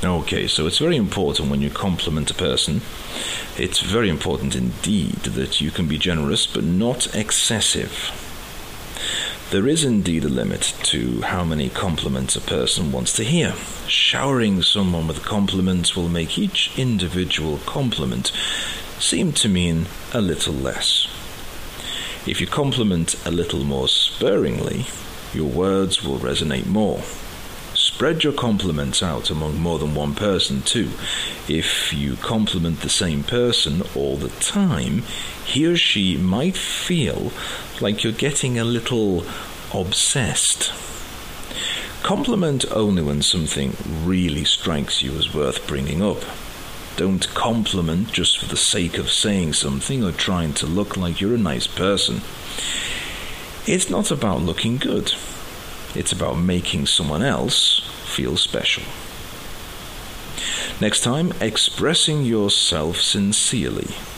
Okay, so it's very important when you compliment a person. It's very important indeed that you can be generous, but not excessive. There is indeed a limit to how many compliments a person wants to hear. Showering someone with compliments will make each individual compliment seem to mean a little less. If you compliment a little more sparingly, your words will resonate more. Spread your compliments out among more than one person too. If you compliment the same person all the time, he or she might feel like you're getting a little obsessed. Compliment only when something really strikes you as worth bringing up. Don't compliment just for the sake of saying something or trying to look like you're a nice person. It's not about looking good. It's about making someone else feel special. Next time, expressing yourself sincerely.